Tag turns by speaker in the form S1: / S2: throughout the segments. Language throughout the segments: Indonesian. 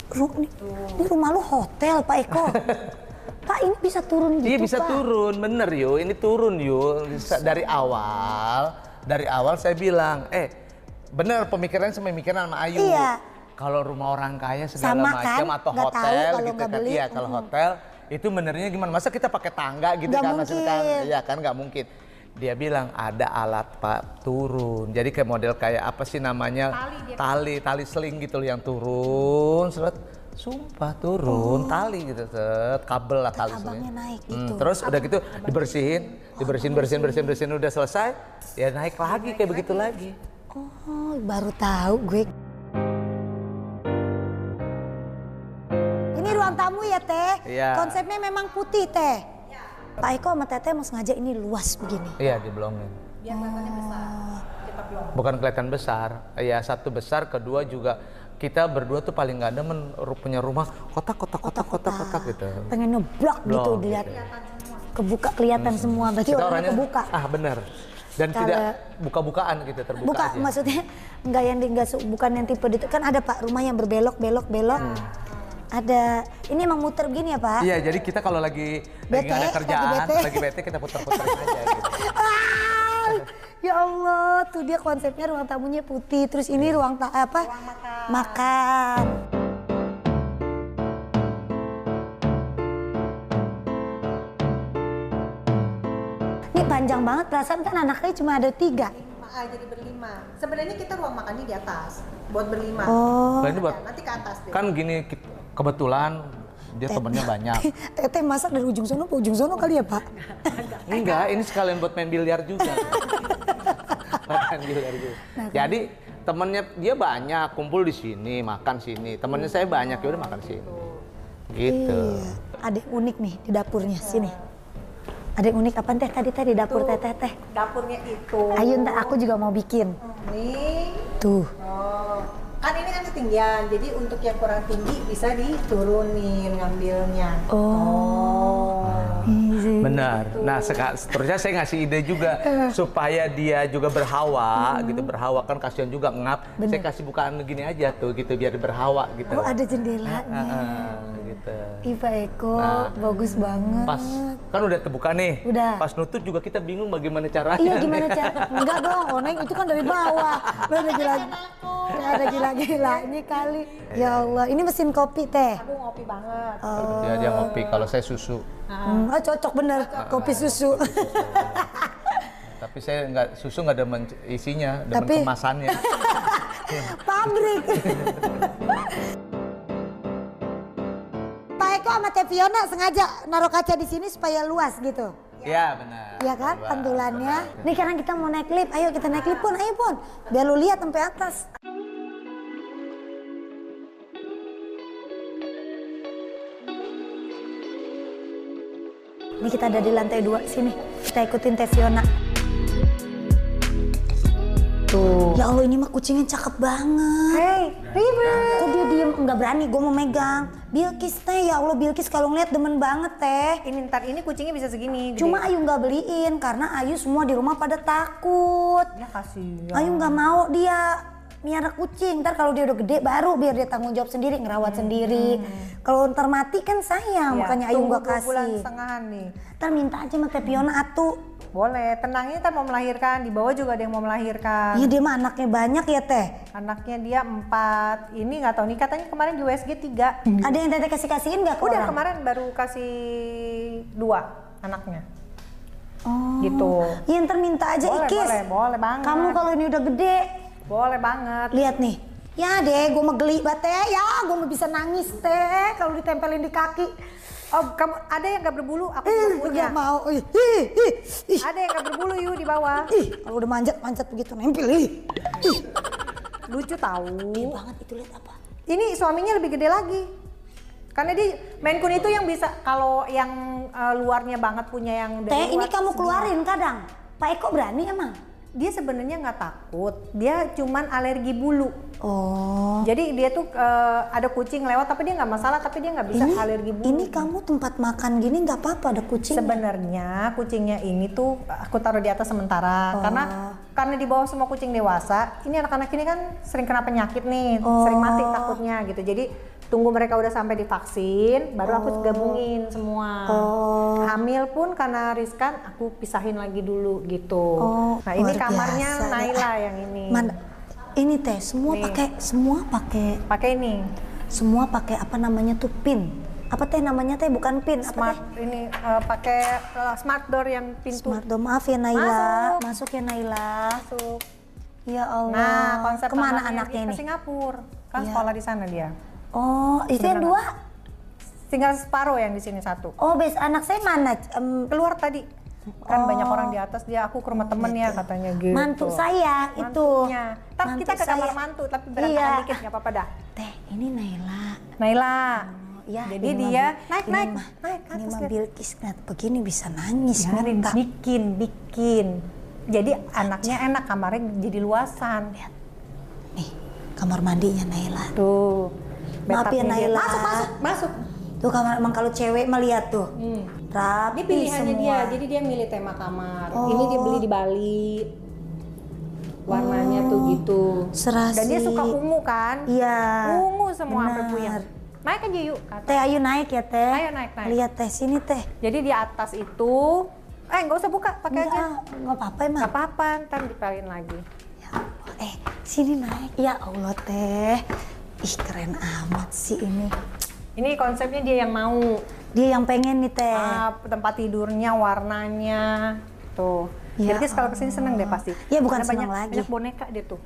S1: Ini rumah lu hotel, Pak Eko. Pak, ini bisa turun gitu,
S2: Iya bisa
S1: Pak.
S2: turun, bener yuk. Ini turun yuk. Dari awal saya bilang, bener pemikirannya sama pemikiran sama Ayu.
S1: Iya.
S2: Kalau rumah orang kaya segala
S1: Sama
S2: macam
S1: kan?
S2: atau
S1: Nggak
S2: hotel
S1: tahu kalau
S2: gitu
S1: nggak
S2: kan.
S1: beli.
S2: Iya, kalau hotel itu benernya gimana? Masa kita pakai tangga gitu
S1: Nggak
S2: kan? Maksudnya kan,
S1: mungkin.
S2: iya kan nggak mungkin. Dia bilang ada alat Pak turun. Jadi kayak model kayak apa sih namanya? Tali sling gitu loh yang turun. Sumpah turun tali gitu, kabel lah tali sling.
S1: Abangnya naik gitu.
S2: Terus udah gitu bersihin udah selesai, ya naik lagi kayak begitu lagi.
S1: Oh, baru tahu gue. Ini ruang tamu ya, Teh?
S2: Iya.
S1: Konsepnya memang putih, Teh? Pak Eko sama Teteh mau sengaja ini luas begini?
S2: Iya, diblongin.
S3: Biar kelihatannya besar, kita blong.
S2: Bukan kelihatan besar, ya satu besar, kedua juga kita berdua tuh paling nggak demen punya rumah kotak gitu.
S1: Pengen ngeblok gitu, dilihat. Kebuka kelihatan semua, berarti
S2: Kita
S1: orangnya kebuka.
S2: bener. Dan
S1: Kalau-
S2: tidak buka-bukaan gitu, terbuka
S1: Buka,
S2: aja.
S1: maksudnya enggak yang bukan yang tipe kan ada Pak rumah yang berbelok. Ada, ini emang muter begini ya Pak?
S2: Iya, jadi kita kalau lagi nggak ada
S1: Bete,
S2: kerjaan,
S1: lagi bete.
S2: lagi bete kita putar-putarin aja gitu.
S1: Ya Allah, tuh dia konsepnya ruang tamunya putih, terus ini ruang makan. Ini panjang banget, perasaan kan anaknya cuma ada 3.
S3: Jadi berlima. Sebenarnya kita ruang makannya di atas, buat berlima.
S1: Oh.
S2: Nah, ini buat
S3: Nanti ke atas deh.
S2: kan gini kebetulan dia temennya banyak.
S1: Teteh masak dari ujung sono ke ujung sono kali ya Pak?
S2: Enggak, ini sekalian buat main biliar juga. Main biliar juga. Jadi temennya dia banyak, kumpul di sini, makan sini. Temennya saya banyak, ya udah makan sini. Gitu.
S1: Iya. Ada yang unik nih di dapurnya, sini. Ada yang unik apa teh di dapur Teteh?
S3: Dapurnya itu.
S1: Ayo ntar aku juga mau bikin.
S3: Nih.
S1: Tuh.
S3: Oh. Kan ini kan ketinggian, jadi untuk yang kurang tinggi bisa diturunin ngambilnya.
S1: Oh. Easy.
S2: Benar. Nah, seterusnya saya ngasih ide juga supaya dia juga berhawa gitu, berhawa kan kasihan juga ngap. Saya kasih bukaan gini aja tuh gitu biar berhawa gitu.
S1: Oh ada jendelanya.
S2: Gitu.
S1: Iva Eko, bagus banget.
S2: Pas kan udah terbuka nih.
S1: Udah.
S2: Pas nutup juga kita bingung bagaimana caranya.
S1: Iya gimana cara? Enggak dong, Oneng itu kan dari bawah. Lu ada gila-gilanya kali. Ya Allah, ini mesin kopi Teh.
S3: Aku ngopi banget.
S2: Dia ngopi, kalau saya susu.
S1: Cocok bener, kopi susu.
S2: Tapi saya susu nggak demen isinya, demen
S1: Tapi-
S2: kemasannya.
S1: Pabrik. Pak Eko sama Teh Fiona sengaja naruh kaca di sini supaya luas gitu.
S2: Iya benar.
S1: Iya kan, pantulannya. Nih sekarang kita mau naik lift, ayo kita naik lift Pun, ayo Pun. Biar lu lihat sampai atas. Ini kita ada di lantai 2 sini. Kita ikutin Teh Fiona. Tuh. Ya Allah ini mah kucingnya cakep banget.
S3: Hey, River.
S1: Kok dia diem? Nggak berani, gue mau megang. Bilkis Teh, ya Allah Bilkis kalau ngeliat demen banget Teh.
S3: Ini ntar ini kucingnya bisa segini. Gede.
S1: Cuma Ayu nggak beliin karena Ayu semua di rumah pada takut.
S3: Ya kasihan.
S1: Ayu nggak mau dia miara kucing. Ntar kalau dia udah gede baru biar dia tanggung jawab sendiri, ngerawat sendiri. Kalau ntar mati kan sayang,
S3: Ya,
S1: makanya Ayu nggak
S3: tunggu 2 bulan
S1: kasih.
S3: setengahan nih.
S1: Ntar minta aja sama Teh Fiona atu.
S3: Boleh, tenang ini ntar mau melahirkan. Di bawah juga ada yang mau melahirkan.
S1: Iya dia mah anaknya banyak ya Teh.
S3: Anaknya dia 4. Ini nggak tahu nih katanya kemarin di USG 3.
S1: Ada yang Teteh kasihin nggak ke
S3: Udah
S1: orang?
S3: kemarin baru kasih 2 anaknya.
S1: Oh.
S3: Gitu.
S1: Iya ntar minta aja
S3: Boleh,
S1: Ikis.
S3: boleh banget.
S1: Kamu kalau ini udah gede,
S3: Boleh banget.
S1: lihat nih. Ya deh, gue mah geli banget Teh. Ya, gue mah bisa nangis Teh kalau ditempelin di kaki.
S3: Oh, kamu ada yang nggak berbulu? Aku juga punya.
S1: Gak mau. Ih.
S3: Ada yang nggak berbulu yuk di bawah.
S1: Ih, kalau udah manjat begitu nempel. Ih.
S3: Lucu tahu.
S1: Gede banget itu, lihat apa?
S3: Ini suaminya lebih gede lagi. Karena dia Maine Coon itu yang bisa kalau yang luarnya banget punya yang dari
S1: Teh, ini
S3: luar
S1: kamu
S3: segini.
S1: keluarin kadang. Pak Eko berani emang?
S3: Dia sebenarnya nggak takut. Dia cuman alergi bulu.
S1: Oh.
S3: Jadi dia tuh ada kucing lewat tapi dia nggak masalah, tapi dia nggak bisa alergi bulu.
S1: Ini kamu tempat makan gini nggak apa-apa ada kucing.
S3: Sebenarnya kucingnya ini tuh aku taruh di atas sementara karena di bawah semua kucing dewasa. Ini anak-anak ini kan sering kena penyakit nih, sering mati takutnya gitu. Jadi tunggu mereka udah sampai divaksin, baru aku gabungin semua. Hamil pun karena riskan, aku pisahin lagi dulu gitu. Nah ini
S1: luar
S3: kamarnya
S1: biasa.
S3: Naila yang ini.
S1: Ini teh semua pakai
S3: Pakai ini.
S1: semua pakai apa namanya tuh pin. Apa teh namanya teh bukan pin,
S3: Smart
S1: apa teh?
S3: ini pakai smart door yang pintu.
S1: Smart door. Maaf ya Naila. Masuk ya Naila.
S3: Masuk.
S1: Ya Allah.
S3: Nah, konsep
S1: kemana
S3: kamarnya
S1: anaknya
S3: dia
S1: ini?
S3: Ke Singapura. Kan
S1: Iya.
S3: sekolah di sana dia.
S1: Oh, itu yang dua?
S3: Tinggal separuh yang di sini satu.
S1: Oh, anak saya mana?
S3: Keluar tadi. Kan banyak orang di atas, dia aku ke rumah temen ya katanya gitu.
S1: Mantu saya
S3: Mantunya.
S1: itu.
S3: Ntar kita ke kamar
S1: saya.
S3: mantu, tapi berantakan
S1: Iya.
S3: dikit nggak apa-apa dah.
S1: Teh, ini Naila.
S3: Naila.
S1: Ya,
S3: Jadi
S1: ini
S3: dia
S1: mah-
S3: naik
S1: ini
S3: ke
S1: Ini
S3: atas.
S1: mah
S3: lihat.
S1: Bilkis net begini bisa nangis.
S3: Biarin,
S1: minta.
S3: bikin. Jadi anaknya enak, kamarnya jadi luasan.
S1: Lihat. Nih, kamar mandinya Naila.
S3: Tuh.
S1: Maaf ya,
S3: bathtubnya dia.
S1: Naila.
S3: Masuk.
S1: Tuh kamar emang kalau cewek melihat tuh. Rapi
S3: Ini pilihannya
S1: semua.
S3: dia, jadi dia milih tema kamar.
S1: Oh.
S3: Ini dia beli di Bali. Warnanya tuh gitu.
S1: Serasi.
S3: Dan dia suka ungu kan?
S1: Iya.
S3: Ungu semua sampai
S1: benar.
S3: puyeng. Naik aja yuk kata.
S1: Teh, ayo naik ya Teh.
S3: Ayo naik.
S1: Lihat Teh, sini Teh.
S3: Jadi di atas itu, nggak usah buka, pakai aja.
S1: Nggak apa-apa emang.
S3: Nggak apa-apa, ntar dipelin lagi.
S1: Ya Allah, sini naik. Ya Allah Teh. Ih keren amat sih ini.
S3: Ini konsepnya dia yang mau.
S1: Dia yang pengen nih Teh.
S3: Tempat tidurnya, warnanya, tuh.
S1: Ya
S3: Jadi kalau kesini seneng deh pasti.
S1: Ya, bukan
S3: Karena
S1: seneng lagi.
S3: banyak boneka dia tuh.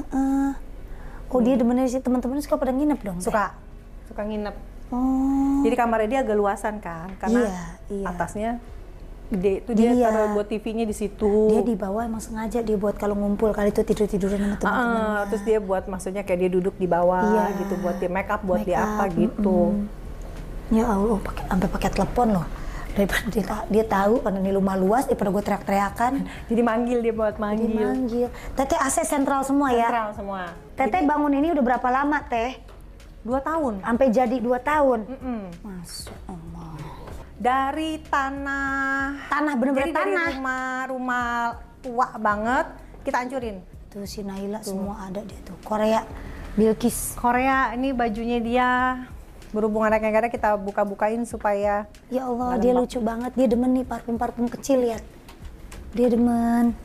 S1: Oh dia demennya sih teman-teman suka pada nginep dong. Teh?
S3: Suka nginep.
S1: Oh.
S3: Jadi kamarnya dia agak luasan kan, karena
S1: Iya.
S3: atasnya gede. Itu dia
S1: Iya.
S3: taruh buat TV-nya di situ.
S1: Dia di bawah emang sengaja dia buat kalau ngumpul kali itu tidur-tiduran sama teman-teman.
S3: Terus dia buat maksudnya kayak dia duduk di bawah
S1: Iya.
S3: gitu, buat dia make up, buat
S1: Make
S3: dia apa
S1: up,
S3: gitu.
S1: Ya Allah, sampai pakai telepon loh. Daripada dia tahu karena ini rumah luas, daripada gue teriak-teriakan.
S3: Jadi manggil dia buat manggil.
S1: Manggil. Teteh AC sentral semua ya.
S3: Sentral semua.
S1: Teteh bangun ini udah berapa lama Teh?
S3: 2 tahun.
S1: Sampai jadi 2 tahun.
S3: Masuk.
S1: Allah.
S3: Dari tanah.
S1: Tanah bener-bener
S3: Jadi dari
S1: tanah.
S3: rumah tua banget kita hancurin.
S1: Tuh si Naila semua ada dia tuh. Korea, Bilkis.
S3: Korea ini bajunya dia. Berhubung anaknya nggak ada, kita buka-bukain supaya
S1: Ya Allah, dia lucu banget. Dia demen nih parfum-parfum kecil lihat. Dia demen.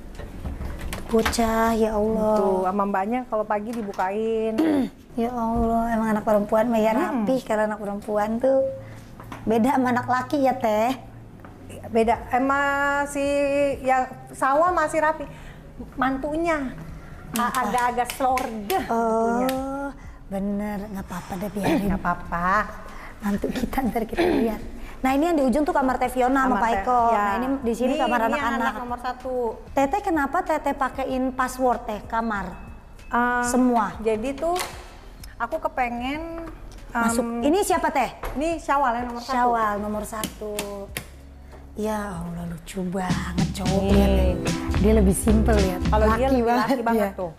S1: Bocah, ya Allah.
S3: tuh sama mbaknya kalau pagi dibukain.
S1: Ya Allah, emang anak perempuan mah ya rapi kalau anak perempuan tuh. Beda sama anak laki ya Teh.
S3: Beda, emang si yang sawah masih rapi. Mantunya agak-agak slorga.
S1: Oh, bener, nggak apa-apa deh biarin.
S3: Nggak apa-apa.
S1: Nanti kita ntar kita lihat. Nah ini yang di ujung tuh kamar Teh Fiona sama Pak Eko.
S3: Ya.
S1: Nah ini di sini kamar
S3: Ini
S1: anak-anak.
S3: anak nomor 1.
S1: Teteh kenapa Teteh pakein password Teh kamar? Semua.
S3: Jadi tuh aku kepengen
S1: Masuk. Ini siapa Teh?
S3: ini Syawal yang nomor 1.
S1: Syawal nomor 1. Ya Allah lucu banget cowok
S3: Nih.
S1: lihat deh. Dia lebih simpel lihat.
S3: Kalau dia lebih laki
S1: dia.
S3: banget tuh.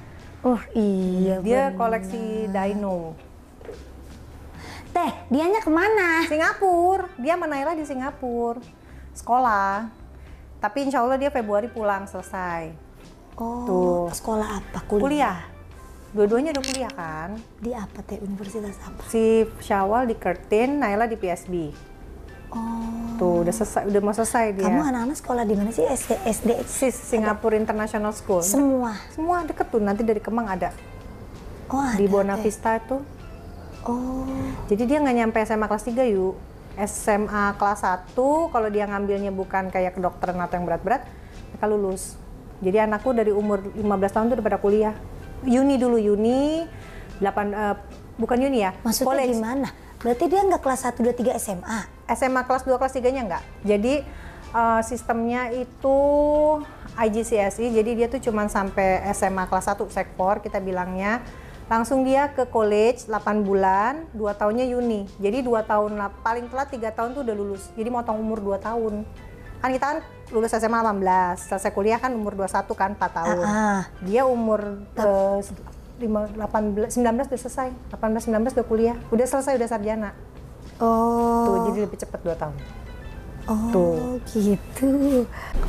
S1: Iya.
S3: Dia
S1: bener.
S3: koleksi dino.
S1: Teh, dianya kemana?
S3: Singapura, dia sama Naila di Singapura. Sekolah. Tapi insya Allah dia Februari pulang selesai.
S1: Oh,
S3: Tuh.
S1: sekolah apa?
S3: Kuliah. Dua-duanya udah kuliah kan.
S1: Di apa Teh? Universitas apa?
S3: Si Syawal di Curtin, Naila di PSB.
S1: Oh.
S3: Tuh udah selesai, udah mau selesai dia.
S1: Kamu anak-anak sekolah di mana sih? SD?
S3: SIS Singapore International School.
S1: Semua.
S3: Semua deket tuh, nanti dari Kemang ada.
S1: Oh, ada.
S3: Di Buona
S1: Teh.
S3: Vista tuh.
S1: Oh.
S3: Jadi dia nggak nyampe SMA kelas 3 yuk. SMA kelas 1 kalau dia ngambilnya bukan kayak kedokteran atau yang berat-berat, mereka lulus. Jadi anakku dari umur 15 tahun tuh udah pada kuliah. Uni dulu, bukan uni ya,
S1: Maksudnya
S3: college.
S1: gimana? Berarti dia nggak kelas 1, 2, 3 SMA?
S3: SMA kelas 2, kelas 3-nya enggak. Jadi sistemnya itu IGCSE, jadi dia tuh cuman sampai SMA kelas 1 Sekpor kita bilangnya. Langsung dia ke college 8 bulan, 2 tahunnya uni. Jadi 2 tahun, paling telat 3 tahun tuh udah lulus. Jadi motong umur 2 tahun. Kan kita kan lulus SMA 18, selesai kuliah kan umur 21 kan 4 tahun. Dia umur 19 udah selesai, 18-19 udah kuliah, udah selesai, udah sarjana.
S1: Oh.
S3: Tuh, jadi lebih cepat 2 tahun.
S1: Oh,
S3: Tuh.
S1: gitu.